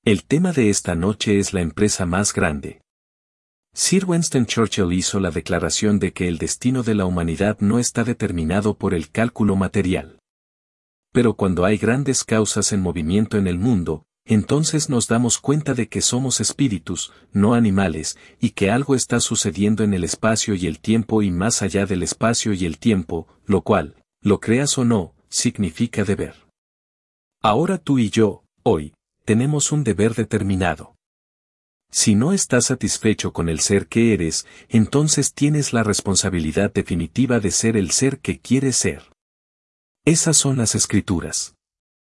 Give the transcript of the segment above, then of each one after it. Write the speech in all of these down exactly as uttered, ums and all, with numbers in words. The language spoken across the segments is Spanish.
El tema de esta noche es la empresa más grande. Sir Winston Churchill hizo la declaración de que el destino de la humanidad no está determinado por el cálculo material. Pero cuando hay grandes causas en movimiento en el mundo, entonces nos damos cuenta de que somos espíritus, no animales, y que algo está sucediendo en el espacio y el tiempo y más allá del espacio y el tiempo, lo cual, lo creas o no, significa deber. Ahora tú y yo, hoy, tenemos un deber determinado. Si no estás satisfecho con el ser que eres, entonces tienes la responsabilidad definitiva de ser el ser que quieres ser. Esas son las escrituras.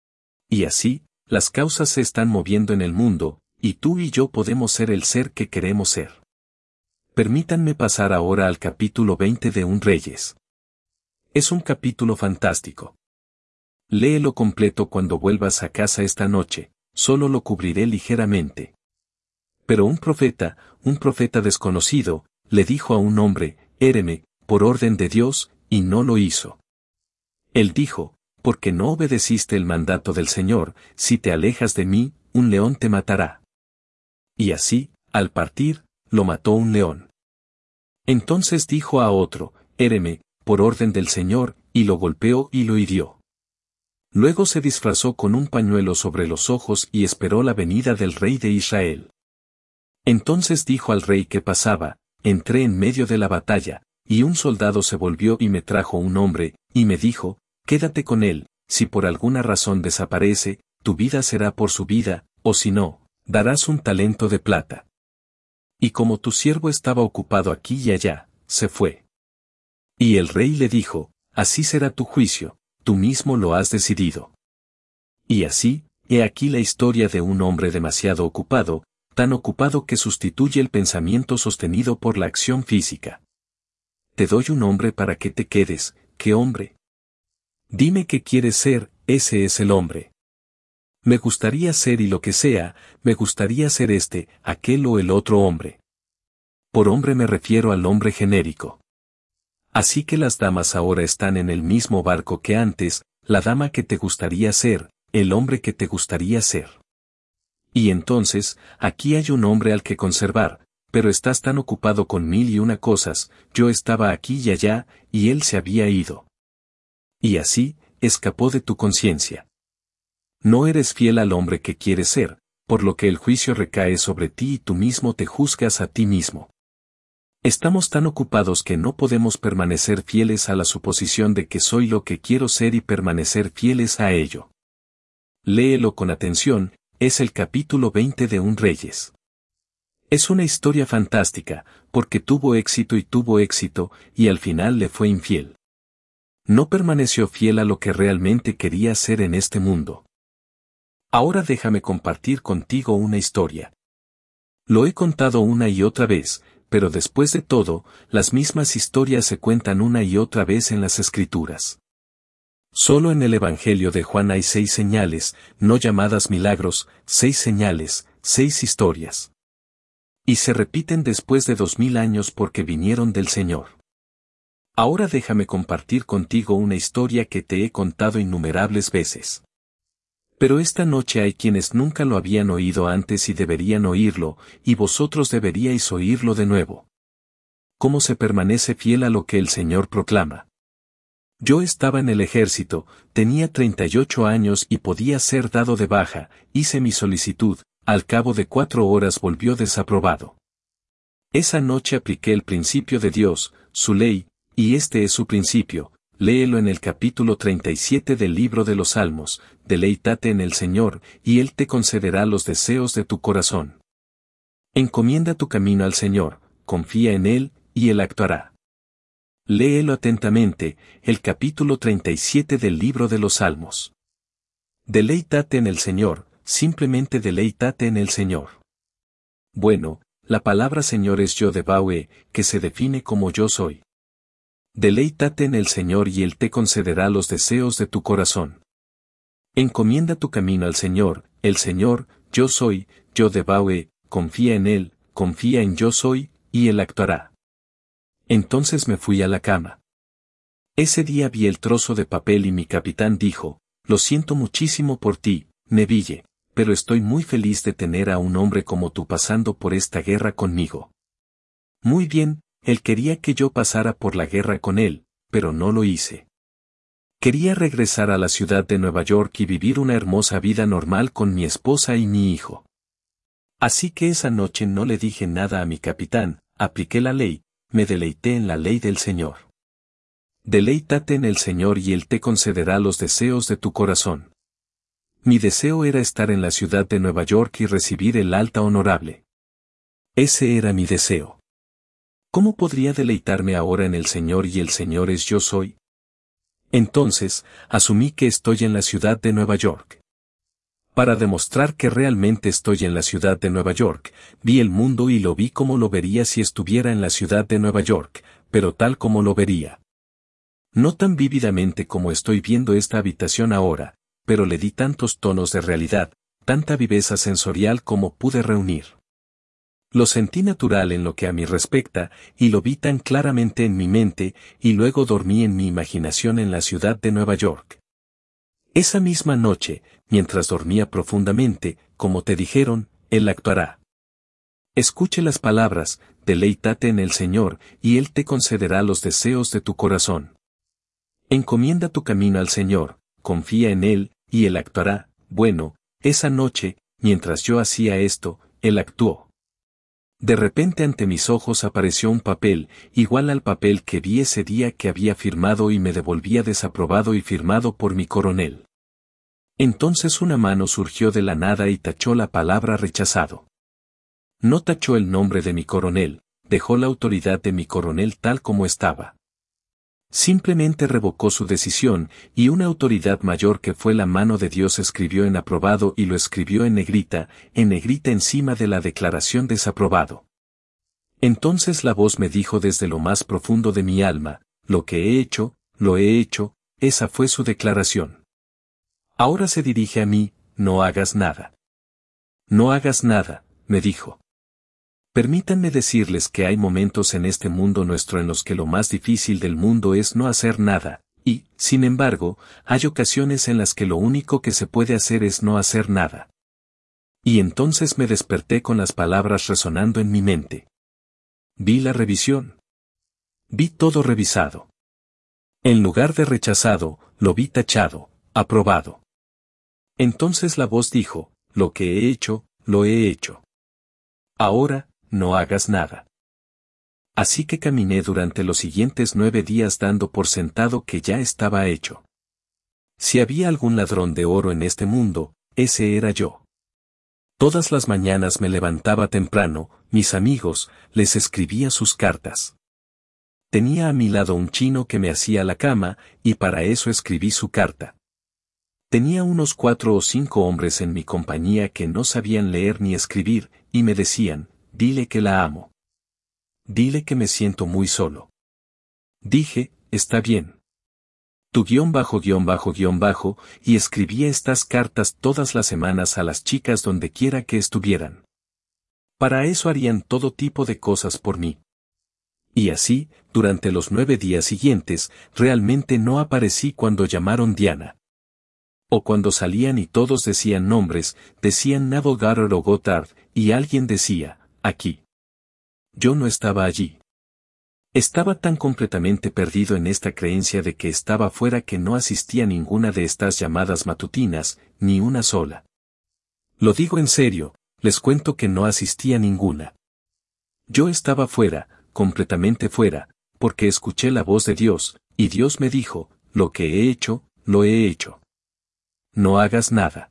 Y así, las causas se están moviendo en el mundo, y tú y yo podemos ser el ser que queremos ser. Permítanme pasar ahora al capítulo veinte de Un Reyes. Es un capítulo fantástico. Léelo completo cuando vuelvas a casa esta noche, solo lo cubriré ligeramente. Pero un profeta, un profeta desconocido, le dijo a un hombre, héreme, por orden de Dios, y no lo hizo. Él dijo, porque no obedeciste el mandato del Señor, si te alejas de mí, un león te matará. Y así, al partir, lo mató un león. Entonces dijo a otro, héreme, por orden del Señor, y lo golpeó y lo hirió. Luego se disfrazó con un pañuelo sobre los ojos y esperó la venida del rey de Israel. Entonces dijo al rey que pasaba, entré en medio de la batalla, y un soldado se volvió y me trajo un hombre, y me dijo, quédate con él, si por alguna razón desaparece, tu vida será por su vida, o si no, darás un talento de plata. Y como tu siervo estaba ocupado aquí y allá, se fue. Y el rey le dijo, así será tu juicio, tú mismo lo has decidido. Y así, he aquí la historia de un hombre demasiado ocupado, tan ocupado que sustituye el pensamiento sostenido por la acción física. Te doy un hombre para que te quedes, ¿qué hombre? Dime qué quieres ser, ese es el hombre. Me gustaría ser y lo que sea, me gustaría ser este, aquel o el otro hombre. Por hombre me refiero al hombre genérico. Así que las damas ahora están en el mismo barco que antes, la dama que te gustaría ser, el hombre que te gustaría ser. Y entonces, aquí hay un hombre al que conservar, pero estás tan ocupado con mil y una cosas, yo estaba aquí y allá, y él se había ido. Y así, escapó de tu conciencia. No eres fiel al hombre que quieres ser, por lo que el juicio recae sobre ti y tú mismo te juzgas a ti mismo. Estamos tan ocupados que no podemos permanecer fieles a la suposición de que soy lo que quiero ser y permanecer fieles a ello. Léelo con atención, es el capítulo veinte de Un Reyes. Es una historia fantástica, porque tuvo éxito y tuvo éxito, y al final le fue infiel. No permaneció fiel a lo que realmente quería ser en este mundo. Ahora déjame compartir contigo una historia. Lo he contado una y otra vez, pero después de todo, las mismas historias se cuentan una y otra vez en las Escrituras. Solo en el Evangelio de Juan hay seis señales, no llamadas milagros, seis señales, seis historias. Y se repiten después de dos mil años porque vinieron del Señor. Ahora déjame compartir contigo una historia que te he contado innumerables veces. Pero esta noche hay quienes nunca lo habían oído antes y deberían oírlo, y vosotros deberíais oírlo de nuevo. ¿Cómo se permanece fiel a lo que el Señor proclama? Yo estaba en el ejército, tenía treinta y ocho años y podía ser dado de baja, hice mi solicitud, al cabo de cuatro horas volvió desaprobado. Esa noche apliqué el principio de Dios, su ley, y este es su principio. Léelo en el capítulo treinta y siete del libro de los Salmos, deleítate en el Señor, y Él te concederá los deseos de tu corazón. Encomienda tu camino al Señor, confía en Él, y Él actuará. Léelo atentamente, el capítulo treinta y siete del libro de los Salmos. Deleítate en el Señor, simplemente deleítate en el Señor. Bueno, la palabra Señor es Yod-Heh-Vah-Heh, que se define como yo soy. Deleítate en el Señor y Él te concederá los deseos de tu corazón. Encomienda tu camino al Señor, el Señor, yo soy, Yod-Heh-Vah-Heh, confía en Él, confía en yo soy, y Él actuará. Entonces me fui a la cama. Ese día vi el trozo de papel y mi capitán dijo, lo siento muchísimo por ti, Neville, pero estoy muy feliz de tener a un hombre como tú pasando por esta guerra conmigo. Muy bien, él quería que yo pasara por la guerra con él, pero no lo hice. Quería regresar a la ciudad de Nueva York y vivir una hermosa vida normal con mi esposa y mi hijo. Así que esa noche no le dije nada a mi capitán, apliqué la ley, me deleité en la ley del Señor. Deleítate en el Señor y Él te concederá los deseos de tu corazón. Mi deseo era estar en la ciudad de Nueva York y recibir el alta honorable. Ese era mi deseo. ¿Cómo podría deleitarme ahora en el Señor y el Señor es yo soy? Entonces, asumí que estoy en la ciudad de Nueva York. Para demostrar que realmente estoy en la ciudad de Nueva York, vi el mundo y lo vi como lo vería si estuviera en la ciudad de Nueva York, pero tal como lo vería. No tan vívidamente como estoy viendo esta habitación ahora, pero le di tantos tonos de realidad, tanta viveza sensorial como pude reunir. Lo sentí natural en lo que a mí respecta, y lo vi tan claramente en mi mente, y luego dormí en mi imaginación en la ciudad de Nueva York. Esa misma noche, mientras dormía profundamente, como te dijeron, Él actuará. Escuche las palabras, deleítate en el Señor, y Él te concederá los deseos de tu corazón. Encomienda tu camino al Señor, confía en Él, y Él actuará. Bueno, esa noche, mientras yo hacía esto, Él actuó. De repente ante mis ojos apareció un papel, igual al papel que vi ese día que había firmado y me devolvía desaprobado y firmado por mi coronel. Entonces una mano surgió de la nada y tachó la palabra rechazado. No tachó el nombre de mi coronel, dejó la autoridad de mi coronel tal como estaba. Simplemente revocó su decisión, y una autoridad mayor que fue la mano de Dios escribió en aprobado y lo escribió en negrita, en negrita encima de la declaración desaprobado. Entonces la voz me dijo desde lo más profundo de mi alma, lo que he hecho, lo he hecho, esa fue su declaración. Ahora se dirige a mí, no hagas nada. No hagas nada, me dijo. Permítanme decirles que hay momentos en este mundo nuestro en los que lo más difícil del mundo es no hacer nada, y, sin embargo, hay ocasiones en las que lo único que se puede hacer es no hacer nada. Y entonces me desperté con las palabras resonando en mi mente. Vi la revisión. Vi todo revisado. En lugar de rechazado, lo vi tachado, aprobado. Entonces la voz dijo, lo que he hecho, lo he hecho. Ahora, no hagas nada. Así que caminé durante los siguientes nueve días dando por sentado que ya estaba hecho. Si había algún ladrón de oro en este mundo, ese era yo. Todas las mañanas me levantaba temprano, mis amigos, les escribía sus cartas. Tenía a mi lado un chino que me hacía la cama, y para eso escribí su carta. Tenía unos cuatro o cinco hombres en mi compañía que no sabían leer ni escribir, y me decían, dile que la amo. Dile que me siento muy solo. Dije, está bien. Tu guión bajo guión bajo guión bajo, y escribía estas cartas todas las semanas a las chicas donde quiera que estuvieran. Para eso harían todo tipo de cosas por mí. Y así, durante los nueve días siguientes, realmente no aparecí cuando llamaron Diana. O cuando salían y todos decían nombres, decían Navo Goddard o Goddard, y alguien decía, aquí. Yo no estaba allí. Estaba tan completamente perdido en esta creencia de que estaba fuera que no asistía a ninguna de estas llamadas matutinas, ni una sola. Lo digo en serio, les cuento que no asistía a ninguna. Yo estaba fuera, completamente fuera, porque escuché la voz de Dios, y Dios me dijo, lo que he hecho, lo he hecho. No hagas nada.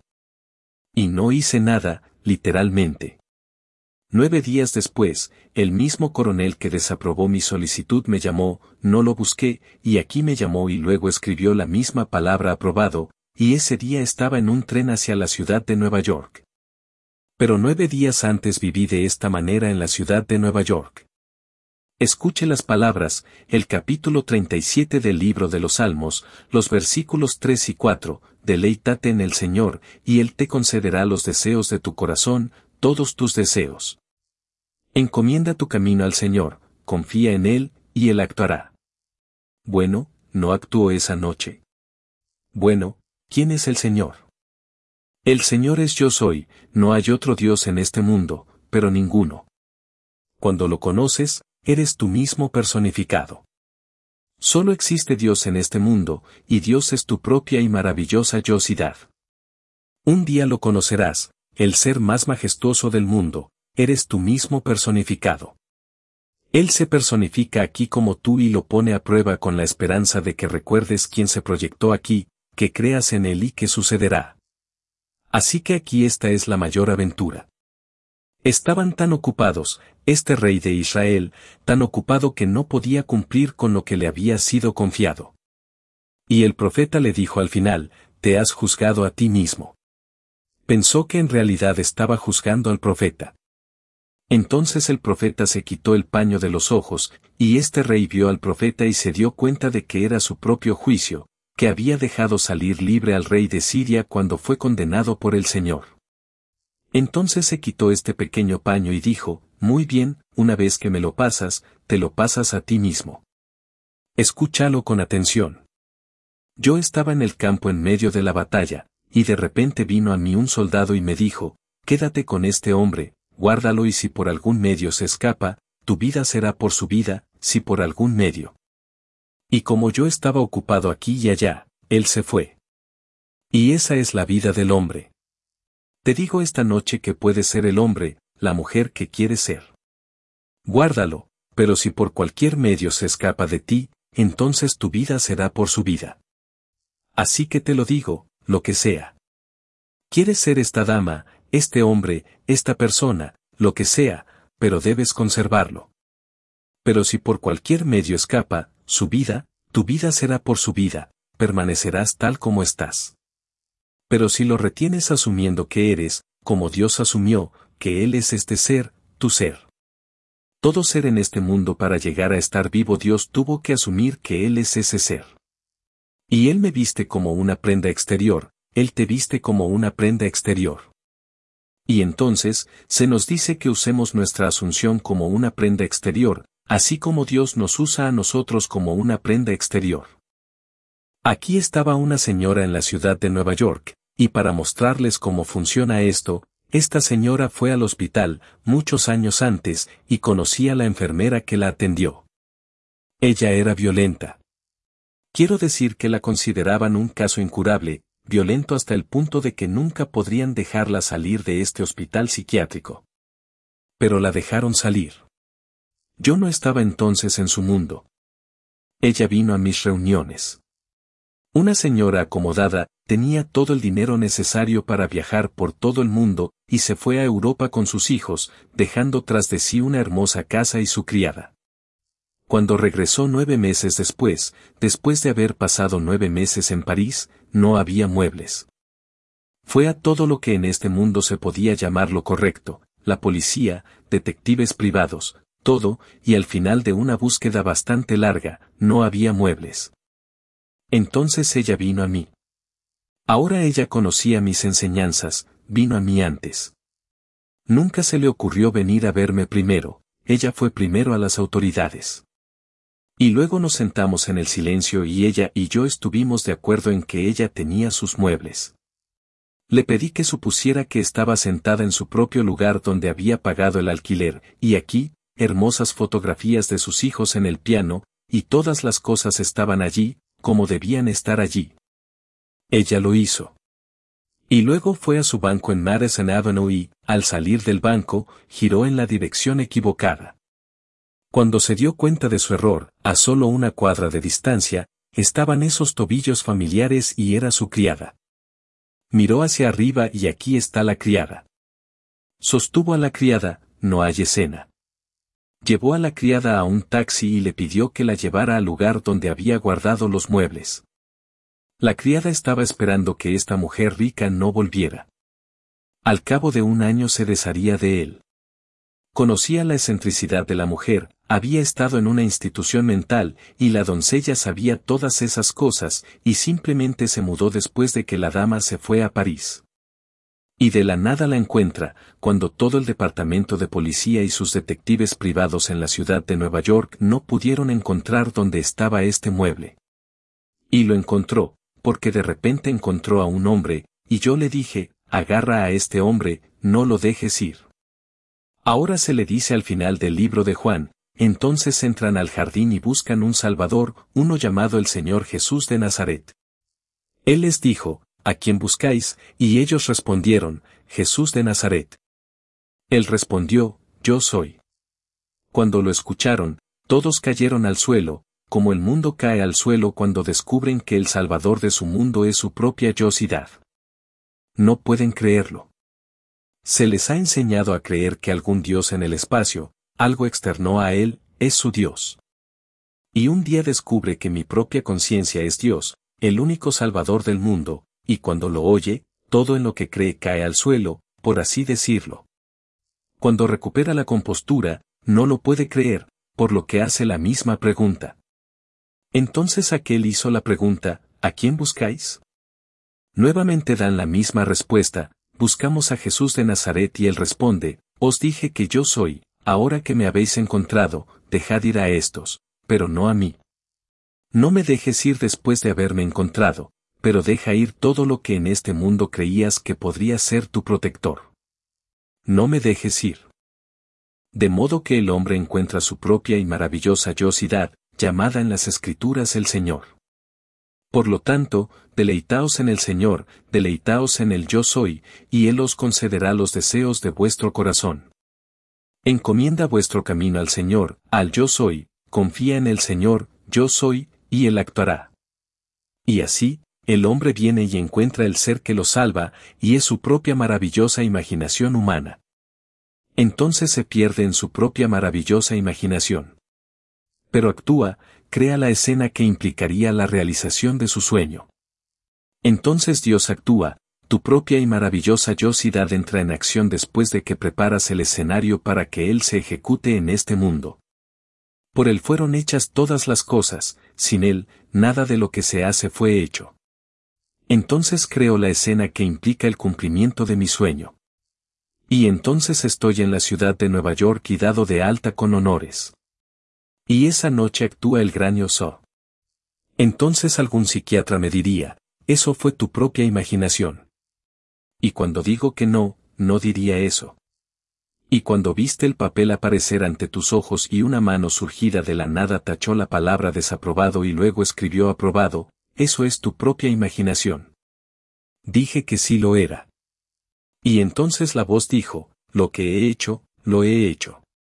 Y no hice nada, literalmente. Nueve días después, el mismo coronel que desaprobó mi solicitud me llamó, no lo busqué, y aquí me llamó y luego escribió la misma palabra aprobado, y ese día estaba en un tren hacia la ciudad de Nueva York. Pero nueve días antes viví de esta manera en la ciudad de Nueva York. Escuche las palabras, el capítulo treinta y siete del libro de los Salmos, los versículos tres y cuatro, deleítate en el Señor, y Él te concederá los deseos de tu corazón, todos tus deseos. Encomienda tu camino al Señor, confía en Él, y Él actuará. Bueno, ¿no actuó esa noche? Bueno, ¿quién es el Señor? El Señor es Yo Soy, no hay otro Dios en este mundo, pero ninguno. Cuando lo conoces, eres tú mismo personificado. Solo existe Dios en este mundo, y Dios es tu propia y maravillosa yosidad. Un día lo conocerás, el ser más majestuoso del mundo, eres tú mismo personificado. Él se personifica aquí como tú y lo pone a prueba con la esperanza de que recuerdes quién se proyectó aquí, que creas en él y que sucederá. Así que aquí esta es la mayor aventura. Estaban tan ocupados, este rey de Israel, tan ocupado que no podía cumplir con lo que le había sido confiado. Y el profeta le dijo al final, te has juzgado a ti mismo. Pensó que en realidad estaba juzgando al profeta. Entonces el profeta se quitó el paño de los ojos, y este rey vio al profeta y se dio cuenta de que era su propio juicio, que había dejado salir libre al rey de Siria cuando fue condenado por el Señor. Entonces se quitó este pequeño paño y dijo, muy bien, una vez que me lo pasas, te lo pasas a ti mismo. Escúchalo con atención. Yo estaba en el campo en medio de la batalla, y de repente vino a mí un soldado y me dijo, quédate con este hombre, guárdalo y si por algún medio se escapa, tu vida será por su vida, si por algún medio. Y como yo estaba ocupado aquí y allá, él se fue. Y esa es la vida del hombre. Te digo esta noche que puede ser el hombre, la mujer que quiere ser. Guárdalo, pero si por cualquier medio se escapa de ti, entonces tu vida será por su vida. Así que te lo digo, lo que sea. Quieres ser esta dama, este hombre, esta persona, lo que sea, pero debes conservarlo. Pero si por cualquier medio escapa, su vida, tu vida será por su vida, permanecerás tal como estás. Pero si lo retienes asumiendo que eres, como Dios asumió, que Él es este ser, tu ser. Todo ser en este mundo para llegar a estar vivo Dios tuvo que asumir que Él es ese ser. Y Él me viste como una prenda exterior, Él te viste como una prenda exterior. Y entonces, se nos dice que usemos nuestra asunción como una prenda exterior, así como Dios nos usa a nosotros como una prenda exterior. Aquí estaba una señora en la ciudad de Nueva York, y para mostrarles cómo funciona esto, esta señora fue al hospital, muchos años antes, y conocía a la enfermera que la atendió. Ella era violenta. Quiero decir que la consideraban un caso incurable, violento hasta el punto de que nunca podrían dejarla salir de este hospital psiquiátrico. Pero la dejaron salir. Yo no estaba entonces en su mundo. Ella vino a mis reuniones. Una señora acomodada, tenía todo el dinero necesario para viajar por todo el mundo, y se fue a Europa con sus hijos, dejando tras de sí una hermosa casa y su criada. Cuando regresó nueve meses después, después de haber pasado nueve meses en París, no había muebles. Fue a todo lo que en este mundo se podía llamar lo correcto, la policía, detectives privados, todo, y al final de una búsqueda bastante larga, no había muebles. Entonces ella vino a mí. Ahora ella conocía mis enseñanzas, vino a mí antes. Nunca se le ocurrió venir a verme primero, ella fue primero a las autoridades. Y luego nos sentamos en el silencio y ella y yo estuvimos de acuerdo en que ella tenía sus muebles. Le pedí que supusiera que estaba sentada en su propio lugar donde había pagado el alquiler, y aquí, hermosas fotografías de sus hijos en el piano, y todas las cosas estaban allí, como debían estar allí. Ella lo hizo. Y luego fue a su banco en Madison Avenue y, al salir del banco, giró en la dirección equivocada. Cuando se dio cuenta de su error, a solo una cuadra de distancia, estaban esos tobillos familiares y era su criada. Miró hacia arriba y aquí está la criada. Sostuvo a la criada, no hay escena. Llevó a la criada a un taxi y le pidió que la llevara al lugar donde había guardado los muebles. La criada estaba esperando que esta mujer rica no volviera. Al cabo de un año se desharía de él. Conocía la excentricidad de la mujer, había estado en una institución mental, y la doncella sabía todas esas cosas, y simplemente se mudó después de que la dama se fue a París. Y de la nada la encuentra, cuando todo el departamento de policía y sus detectives privados en la ciudad de Nueva York no pudieron encontrar dónde estaba este mueble. Y lo encontró, porque de repente encontró a un hombre, y yo le dije, agarra a este hombre, no lo dejes ir. Ahora se le dice al final del libro de Juan, entonces entran al jardín y buscan un Salvador, uno llamado el Señor Jesús de Nazaret. Él les dijo, ¿a quién buscáis? Y ellos respondieron, Jesús de Nazaret. Él respondió, yo soy. Cuando lo escucharon, todos cayeron al suelo, como el mundo cae al suelo cuando descubren que el Salvador de su mundo es su propia yosidad. No pueden creerlo. Se les ha enseñado a creer que algún Dios en el espacio, algo externo a él, es su Dios. Y un día descubre que mi propia conciencia es Dios, el único Salvador del mundo, y cuando lo oye, todo en lo que cree cae al suelo, por así decirlo. Cuando recupera la compostura, no lo puede creer, por lo que hace la misma pregunta. Entonces aquel hizo la pregunta, ¿a quién buscáis? Nuevamente dan la misma respuesta, buscamos a Jesús de Nazaret y él responde, os dije que yo soy, ahora que me habéis encontrado, dejad ir a estos, pero no a mí. No me dejes ir después de haberme encontrado, pero deja ir todo lo que en este mundo creías que podría ser tu protector. No me dejes ir. De modo que el hombre encuentra su propia y maravillosa yosidad, llamada en las Escrituras el Señor. Por lo tanto, deleitaos en el Señor, deleitaos en el yo soy, y Él os concederá los deseos de vuestro corazón. Encomienda vuestro camino al Señor, al yo soy, confía en el Señor, yo soy, y Él actuará. Y así, el hombre viene y encuentra el ser que lo salva, y es su propia maravillosa imaginación humana. Entonces se pierde en su propia maravillosa imaginación. Pero actúa, crea la escena que implicaría la realización de su sueño. Entonces Dios actúa, tu propia y maravillosa yosidad entra en acción después de que preparas el escenario para que Él se ejecute en este mundo. Por Él fueron hechas todas las cosas, sin Él, nada de lo que se hace fue hecho. Entonces creo la escena que implica el cumplimiento de mi sueño. Y entonces estoy en la ciudad de Nueva York y dado de alta con honores. Y esa noche actúa el gran yo soy. Entonces algún psiquiatra me diría, eso fue tu propia imaginación. Y cuando digo que no, no diría eso. Y cuando viste el papel aparecer ante tus ojos y una mano surgida de la nada tachó la palabra desaprobado y luego escribió aprobado, eso es tu propia imaginación. Dije que sí lo era. Y entonces la voz dijo, lo que he hecho, lo he hecho.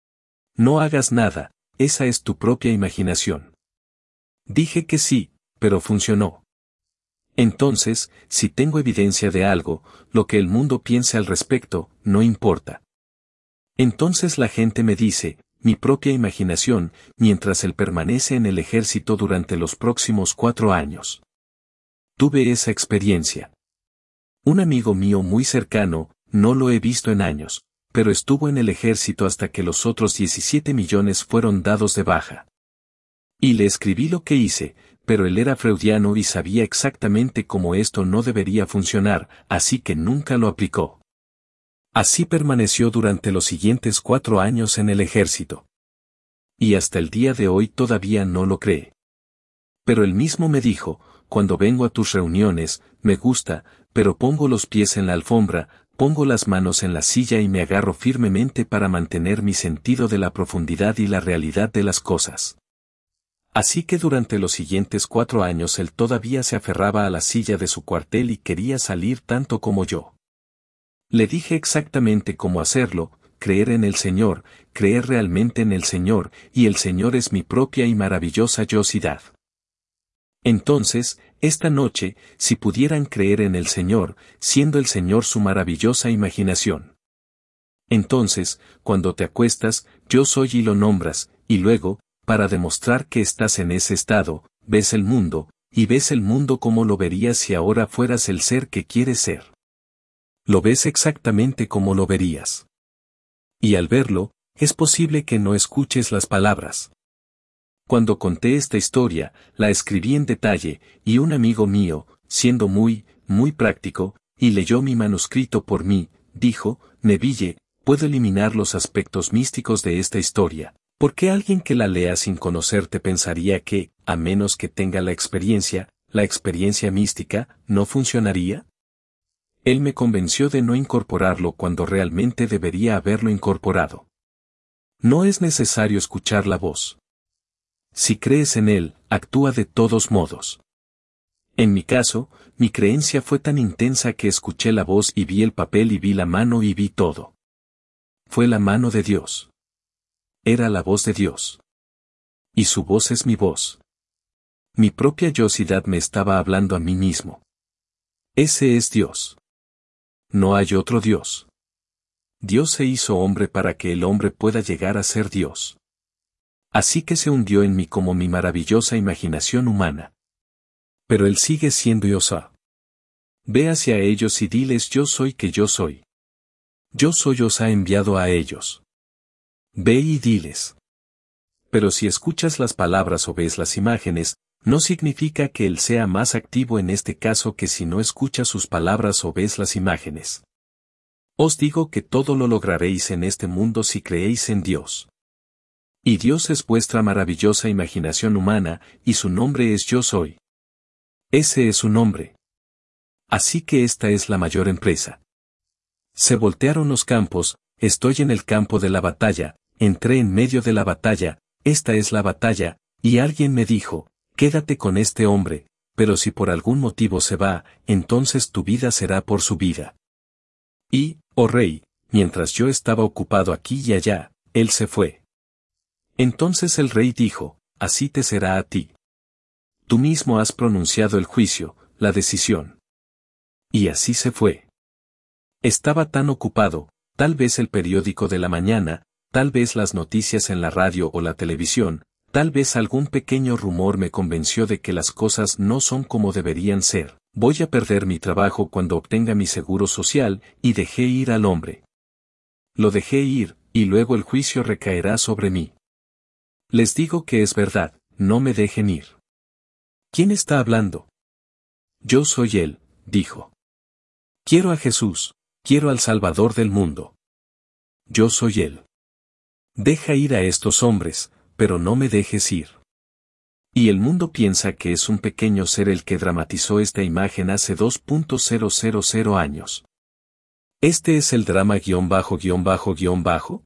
No hagas nada, esa es tu propia imaginación. Dije que sí, pero funcionó. Entonces, si tengo evidencia de algo, lo que el mundo piense al respecto, no importa. Entonces la gente me dice, mi propia imaginación, mientras él permanece en el ejército durante los próximos cuatro años. Tuve esa experiencia. Un amigo mío muy cercano, no lo he visto en años, pero estuvo en el ejército hasta que los otros diecisiete millones fueron dados de baja. Y le escribí lo que hice, pero él era freudiano y sabía exactamente cómo esto no debería funcionar, así que nunca lo aplicó. Así permaneció durante los siguientes cuatro años en el ejército. Y hasta el día de hoy todavía no lo cree. Pero él mismo me dijo, cuando vengo a tus reuniones, me gusta, pero pongo los pies en la alfombra, pongo las manos en la silla y me agarro firmemente para mantener mi sentido de la profundidad y la realidad de las cosas. Así que durante los siguientes cuatro años él todavía se aferraba a la silla de su cuartel y quería salir tanto como yo. Le dije exactamente cómo hacerlo, creer en el Señor, creer realmente en el Señor, y el Señor es mi propia y maravillosa yosidad. Entonces, esta noche, si pudieran creer en el Señor, siendo el Señor su maravillosa imaginación. Entonces, cuando te acuestas, yo soy y lo nombras, y luego, para demostrar que estás en ese estado, ves el mundo, y ves el mundo como lo verías si ahora fueras el ser que quieres ser. Lo ves exactamente como lo verías. Y al verlo, es posible que no escuches las palabras. Cuando conté esta historia, la escribí en detalle, y un amigo mío, siendo muy, muy práctico, y leyó mi manuscrito por mí, dijo, Neville, puedo eliminar los aspectos místicos de esta historia. ¿Por qué alguien que la lea sin conocerte pensaría que, a menos que tenga la experiencia, la experiencia mística, no funcionaría? Él me convenció de no incorporarlo cuando realmente debería haberlo incorporado. No es necesario escuchar la voz. Si crees en Él, actúa de todos modos. En mi caso, mi creencia fue tan intensa que escuché la voz y vi el papel y vi la mano y vi todo. Fue la mano de Dios. Era la voz de Dios. Y su voz es mi voz. Mi propia yosidad me estaba hablando a mí mismo. Ese es Dios. No hay otro Dios. Dios se hizo hombre para que el hombre pueda llegar a ser Dios. Así que se hundió en mí como mi maravillosa imaginación humana. Pero Él sigue siendo Dios. Ve hacia ellos y diles: yo soy que yo soy. Yo soy os ha enviado a ellos. Ve y diles. Pero si escuchas las palabras o ves las imágenes, no significa que Él sea más activo en este caso que si no escuchas sus palabras o ves las imágenes. Os digo que todo lo lograréis en este mundo si creéis en Dios. Y Dios es vuestra maravillosa imaginación humana, y su nombre es Yo Soy. Ese es su nombre. Así que esta es la mayor empresa. Se voltearon los campos, estoy en el campo de la batalla, entré en medio de la batalla, esta es la batalla, y alguien me dijo: quédate con este hombre, pero si por algún motivo se va, entonces tu vida será por su vida. Y, oh rey, mientras yo estaba ocupado aquí y allá, él se fue. Entonces el rey dijo: así te será a ti. Tú mismo has pronunciado el juicio, la decisión. Y así se fue. Estaba tan ocupado, tal vez el periódico de la mañana, tal vez las noticias en la radio o la televisión, tal vez algún pequeño rumor me convenció de que las cosas no son como deberían ser. Voy a perder mi trabajo cuando obtenga mi seguro social, y dejé ir al hombre. Lo dejé ir, y luego el juicio recaerá sobre mí. Les digo que es verdad, no me dejen ir. ¿Quién está hablando? Yo soy Él, dijo. Quiero a Jesús, quiero al Salvador del mundo. Yo soy Él. Deja ir a estos hombres, pero no me dejes ir. Y el mundo piensa que es un pequeño ser el que dramatizó esta imagen hace dos mil años. ¿Este es el drama guión bajo guión bajo guión bajo?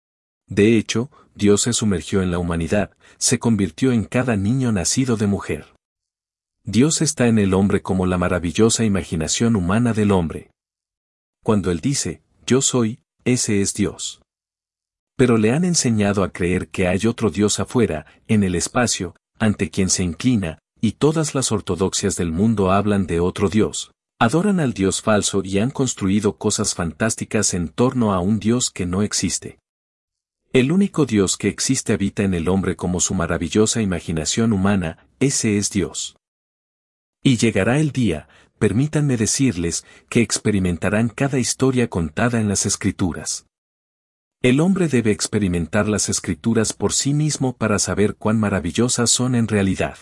De hecho, Dios se sumergió en la humanidad, se convirtió en cada niño nacido de mujer. Dios está en el hombre como la maravillosa imaginación humana del hombre. Cuando Él dice: yo soy, ese es Dios. Pero le han enseñado a creer que hay otro Dios afuera, en el espacio, ante quien se inclina, y todas las ortodoxias del mundo hablan de otro Dios. Adoran al Dios falso y han construido cosas fantásticas en torno a un Dios que no existe. El único Dios que existe habita en el hombre como su maravillosa imaginación humana, ese es Dios. Y llegará el día, permítanme decirles, que experimentarán cada historia contada en las Escrituras. El hombre debe experimentar las Escrituras por sí mismo para saber cuán maravillosas son en realidad.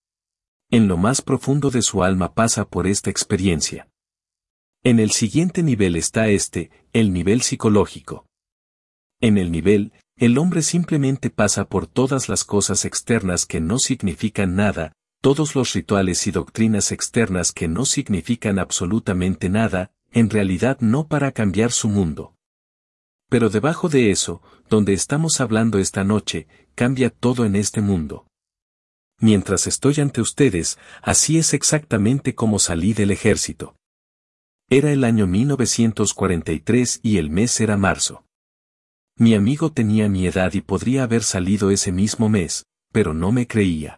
En lo más profundo de su alma pasa por esta experiencia. En el siguiente nivel está este, el nivel psicológico. En el nivel, el hombre simplemente pasa por todas las cosas externas que no significan nada, todos los rituales y doctrinas externas que no significan absolutamente nada, en realidad no para cambiar su mundo. Pero debajo de eso, donde estamos hablando esta noche, cambia todo en este mundo. Mientras estoy ante ustedes, así es exactamente como salí del ejército. Era el año mil novecientos cuarenta y tres y el mes era marzo. Mi amigo tenía mi edad y podría haber salido ese mismo mes, pero no me creía.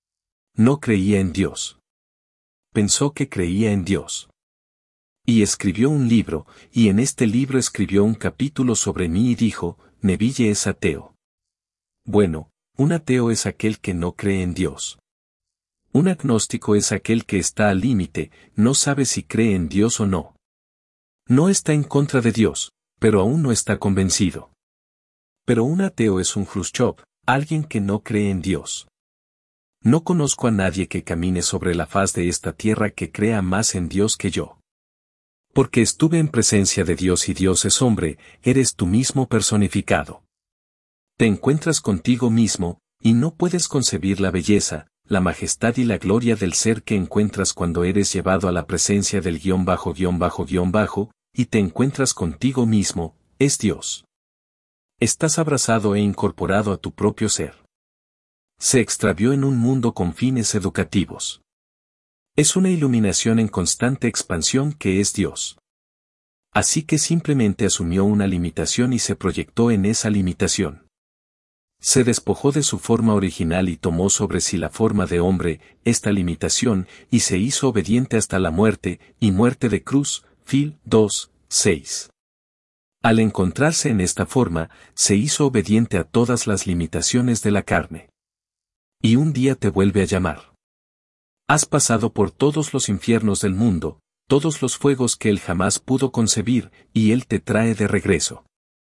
No creía en Dios. Pensó que creía en Dios. Y escribió un libro, y en este libro escribió un capítulo sobre mí y dijo: Neville es ateo. Bueno, un ateo es aquel que no cree en Dios. Un agnóstico es aquel que está al límite, no sabe si cree en Dios o no. No está en contra de Dios, pero aún no está convencido. Pero un ateo es un Khrushchev, alguien que no cree en Dios. No conozco a nadie que camine sobre la faz de esta tierra que crea más en Dios que yo. Porque estuve en presencia de Dios y Dios es hombre, eres tú mismo personificado. Te encuentras contigo mismo, y no puedes concebir la belleza, la majestad y la gloria del ser que encuentras cuando eres llevado a la presencia del guión bajo guión bajo guión bajo, y te encuentras contigo mismo, es Dios. Estás abrazado e incorporado a tu propio ser. Se extravió en un mundo con fines educativos. Es una iluminación en constante expansión que es Dios. Así que simplemente asumió una limitación y se proyectó en esa limitación. Se despojó de su forma original y tomó sobre sí la forma de hombre, esta limitación, y se hizo obediente hasta la muerte, y muerte de cruz, Fil dos, seis. Al encontrarse en esta forma, se hizo obediente a todas las limitaciones de la carne. Y un día te vuelve a llamar. Has pasado por todos los infiernos del mundo, todos los fuegos que él jamás pudo concebir, y él te trae de regreso.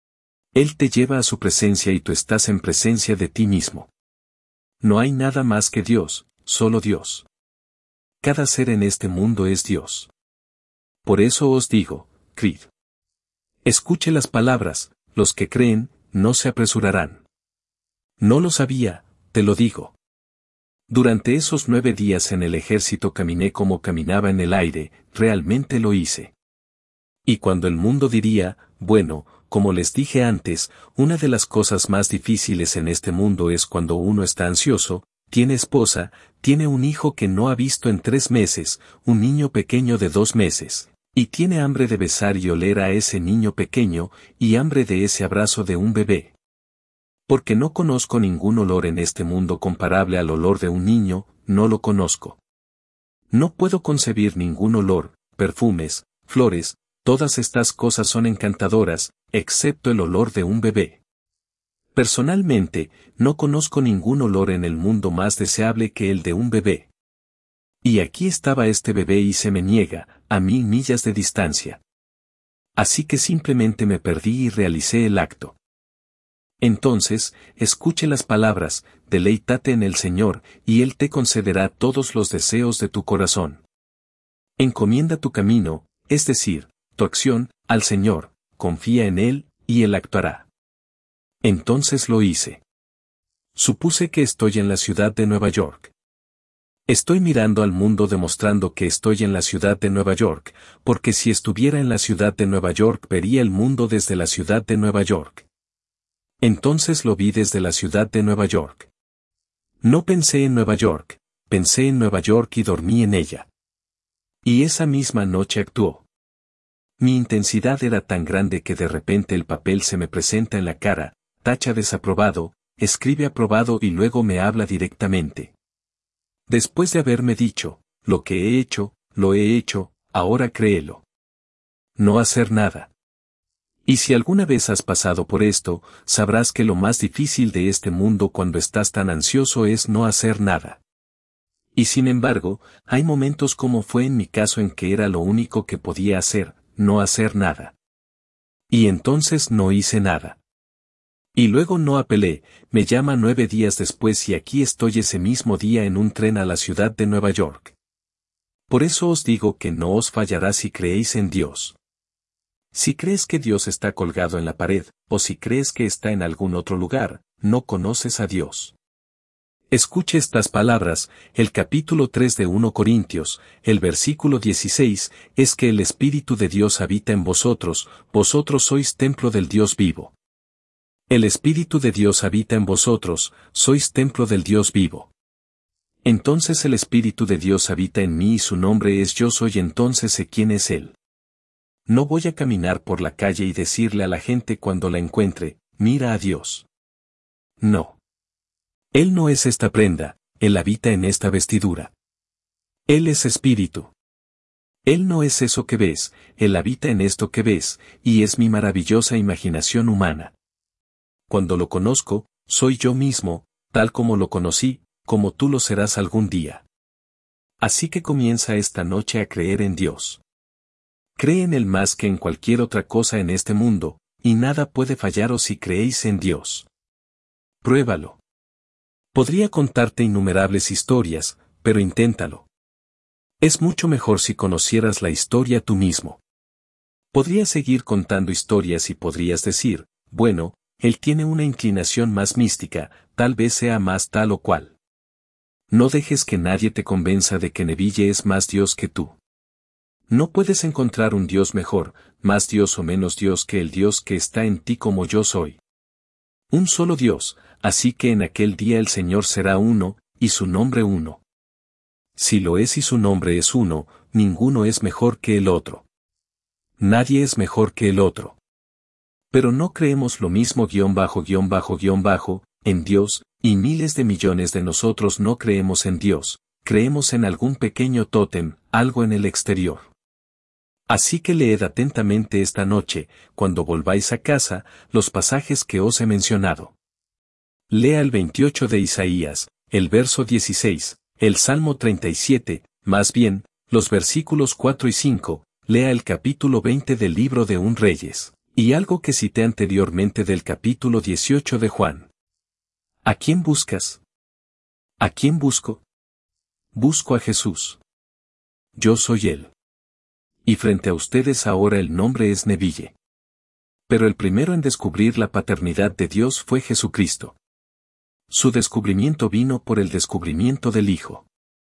Él te lleva a su presencia y tú estás en presencia de ti mismo. No hay nada más que Dios, solo Dios. Cada ser en este mundo es Dios. Por eso os digo, creed. Escuche las palabras, los que creen, no se apresurarán. No lo sabía, te lo digo. Durante esos nueve días en el ejército caminé como caminaba en el aire, realmente lo hice. Y cuando el mundo diría, bueno, como les dije antes, una de las cosas más difíciles en este mundo es cuando uno está ansioso, tiene esposa, tiene un hijo que no ha visto en tres meses, un niño pequeño de dos meses, y tiene hambre de besar y oler a ese niño pequeño, y hambre de ese abrazo de un bebé. Porque no conozco ningún olor en este mundo comparable al olor de un niño, no lo conozco. No puedo concebir ningún olor, perfumes, flores, todas estas cosas son encantadoras, excepto el olor de un bebé. Personalmente, no conozco ningún olor en el mundo más deseable que el de un bebé. Y aquí estaba este bebé y se me niega, a mil millas de distancia. Así que simplemente me perdí y realicé el acto. Entonces, escuche las palabras, deleítate en el Señor, y Él te concederá todos los deseos de tu corazón. Encomienda tu camino, es decir, tu acción, al Señor, confía en Él, y Él actuará. Entonces lo hice. Supuse que estoy en la ciudad de Nueva York. Estoy mirando al mundo demostrando que estoy en la ciudad de Nueva York, porque si estuviera en la ciudad de Nueva York vería el mundo desde la ciudad de Nueva York. Entonces lo vi desde la ciudad de Nueva York. No pensé en Nueva York, pensé en Nueva York y dormí en ella. Y esa misma noche actuó. Mi intensidad era tan grande que de repente el papel se me presenta en la cara, tacha desaprobado, escribe aprobado y luego me habla directamente. Después de haberme dicho, lo que he hecho, lo he hecho, ahora créelo. No hacer nada. Y si alguna vez has pasado por esto, sabrás que lo más difícil de este mundo cuando estás tan ansioso es no hacer nada. Y sin embargo, hay momentos como fue en mi caso en que era lo único que podía hacer, no hacer nada. Y entonces no hice nada. Y luego no apelé, me llama nueve días después y aquí estoy ese mismo día en un tren a la ciudad de Nueva York. Por eso os digo que no os fallará si creéis en Dios. Si crees que Dios está colgado en la pared, o si crees que está en algún otro lugar, no conoces a Dios. Escuche estas palabras, el capítulo tres de Primera Corintios, el versículo dieciséis, es que el Espíritu de Dios habita en vosotros, vosotros sois templo del Dios vivo. El Espíritu de Dios habita en vosotros, sois templo del Dios vivo. Entonces el Espíritu de Dios habita en mí y su nombre es Yo soy, entonces sé quién es Él. No voy a caminar por la calle y decirle a la gente cuando la encuentre, mira a Dios. No. Él no es esta prenda, Él habita en esta vestidura. Él es Espíritu. Él no es eso que ves, Él habita en esto que ves, y es mi maravillosa imaginación humana. Cuando lo conozco, soy yo mismo, tal como lo conocí, como tú lo serás algún día. Así que comienza esta noche a creer en Dios. Cree en Él más que en cualquier otra cosa en este mundo, y nada puede fallaros si creéis en Dios. Pruébalo. Podría contarte innumerables historias, pero inténtalo. Es mucho mejor si conocieras la historia tú mismo. Podrías seguir contando historias y podrías decir, bueno, él tiene una inclinación más mística, tal vez sea más tal o cual. No dejes que nadie te convenza de que Neville es más Dios que tú. No puedes encontrar un Dios mejor, más Dios o menos Dios que el Dios que está en ti como yo soy. Un solo Dios, así que en aquel día el Señor será uno, y su nombre uno. Si lo es y su nombre es uno, ninguno es mejor que el otro. Nadie es mejor que el otro. Pero no creemos lo mismo guión bajo guión bajo guión bajo, en Dios, y miles de millones de nosotros no creemos en Dios, creemos en algún pequeño tótem, algo en el exterior. Así que leed atentamente esta noche, cuando volváis a casa, los pasajes que os he mencionado. Lea el veintiocho de Isaías, el verso dieciséis, el Salmo treinta y siete, más bien, los versículos cuatro y cinco, lea el capítulo veinte del libro de un Reyes, y algo que cité anteriormente del capítulo dieciocho de Juan. ¿A quién buscas? ¿A quién busco? Busco a Jesús. Yo soy Él. Y frente a ustedes ahora el nombre es Neville. Pero el primero en descubrir la paternidad de Dios fue Jesucristo. Su descubrimiento vino por el descubrimiento del Hijo.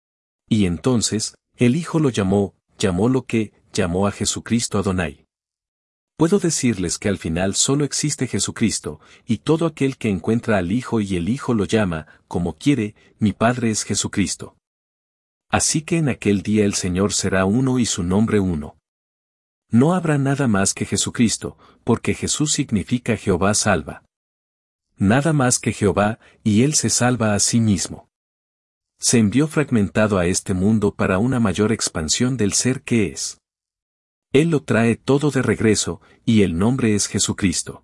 Y entonces, el Hijo lo llamó, llamó lo que, llamó a Jesucristo Adonai. Puedo decirles que al final solo existe Jesucristo, y todo aquel que encuentra al Hijo y el Hijo lo llama, como quiere, mi Padre es Jesucristo. Así que en aquel día el Señor será uno y su nombre uno. No habrá nada más que Jesucristo, porque Jesús significa Jehová salva. Nada más que Jehová, y Él se salva a sí mismo. Se envió fragmentado a este mundo para una mayor expansión del ser que es. Él lo trae todo de regreso, y el nombre es Jesucristo.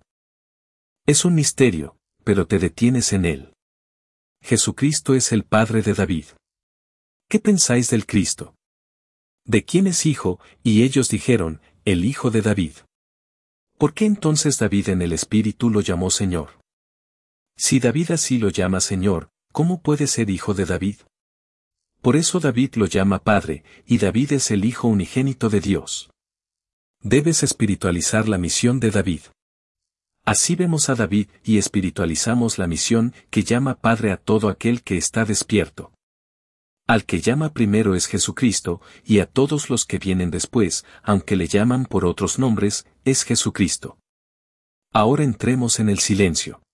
Es un misterio, pero te detienes en él. Jesucristo es el Padre de David. ¿Qué pensáis del Cristo? ¿De quién es hijo? Y ellos dijeron, el hijo de David. ¿Por qué entonces David en el Espíritu lo llamó Señor? Si David así lo llama Señor, ¿cómo puede ser hijo de David? Por eso David lo llama Padre, y David es el Hijo unigénito de Dios. Debes espiritualizar la misión de David. Así vemos a David y espiritualizamos la misión que llama Padre a todo aquel que está despierto. Al que llama primero es Jesucristo, y a todos los que vienen después, aunque le llaman por otros nombres, es Jesucristo. Ahora entremos en el silencio.